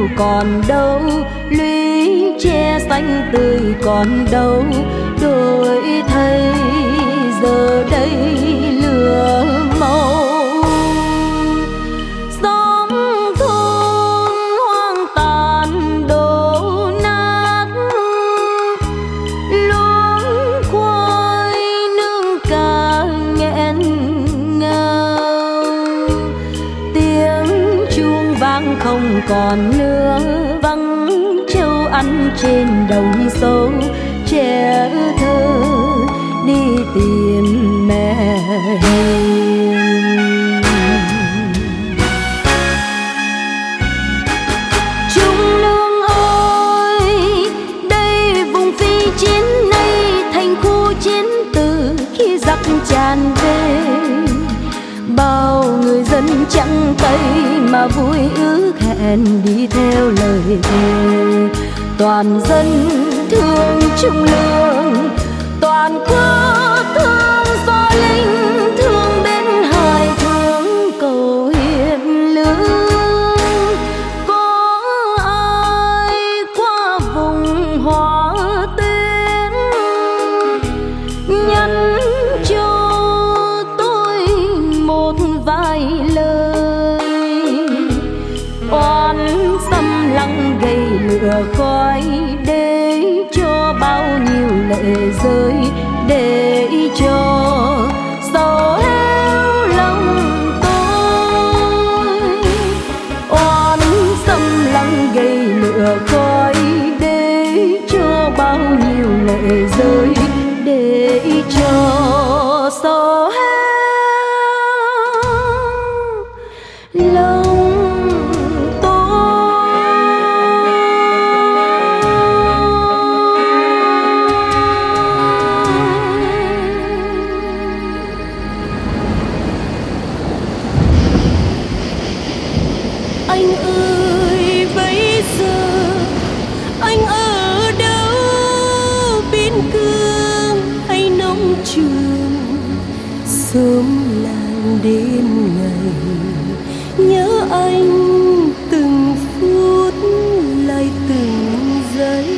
còn đâu, lũy tre xanh tươi còn đâu, đổi thay giờ đây lửa màu. Xóm thôn hoang tàn đổ nát, luống khoai nương cá nghẹn ngào, tiếng chuông vang không còn nữa, vắng trâu ăn trên đồng sâu. Trẻ thơ đi tìm mẹ hiền. Trung Lương ơi, đây vùng phi chiến nay thành khu chiến từ khi giặc tràn về. Bao người dân trắng tay mà vui ước hẹn đi theo lời thề. Toàn dân thương Trung Lương, toàn quốc thương Gio Linh, thương bên hải thương cầu hiền lương. Có ai qua vùng Hóa Tuyến nhắn cho tôi một vài lời. Oán xâm lăng gây lửa khói, để cho bao nhiêu lệ rơi, để cho sầu héo lòng tôi. Oán xâm lăng gây lửa khói, để cho bao nhiêu lệ rơi, để cho sầu héo lòng. Anh ơi, bây giờ anh ở đâu? Biên cương hay nông trường? Sớm làng đêm ngày, nhớ anh từng phút lại từng giây.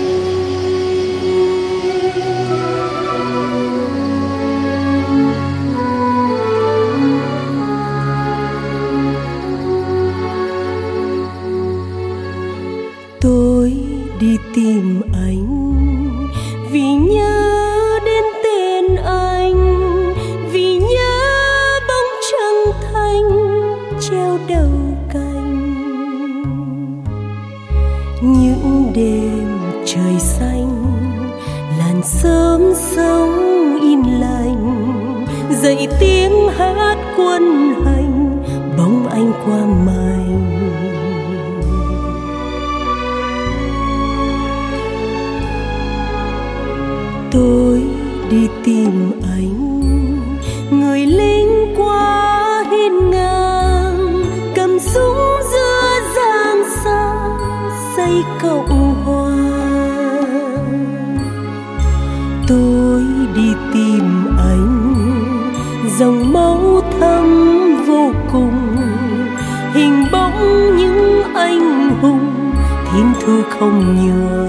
Tôi đi tìm anh vì nhớ đến tên anh, vì nhớ bóng trăng thanh treo đầu cành. Những đêm trời xanh, làn sớm sống in lành, dậy tiếng hát quân hành, bóng anh qua mảnh. Tôi đi tìm anh, người lính quá hiên ngang, cầm súng giữa giang xa xây Cộng Hòa. Tôi đi tìm anh, dòng máu thấm vô cùng, hình bóng những anh hùng thiên thu không nhòa.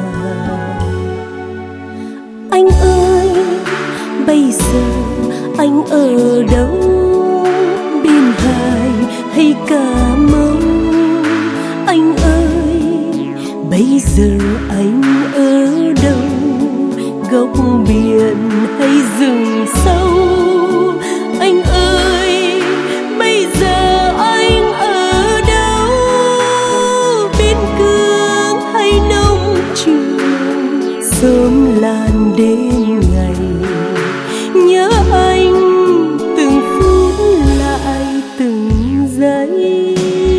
Anh ơi, bây giờ anh ở đâu? Biên Hải hay Cà Mau? Anh ơi, bây giờ anh ở đâu? Góc biển hay rừng sâu? Anh ơi, bây giờ anh ở đâu? Biên cương hay nông trường? Sớm làn đêm ngày, nhớ anh từng phút lại từng giây.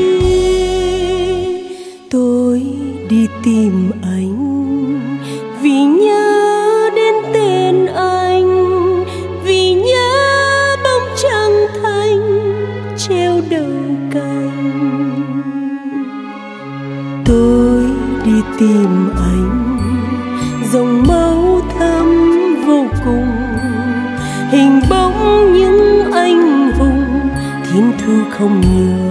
Tôi đi tìm anh vì nhớ đến tên anh, vì nhớ bóng trăng thanh treo đầu cành. Tôi đi tìm anh, dòng máu thấm vô cùng, hình bóng những anh hùng thiên thu không nhòa.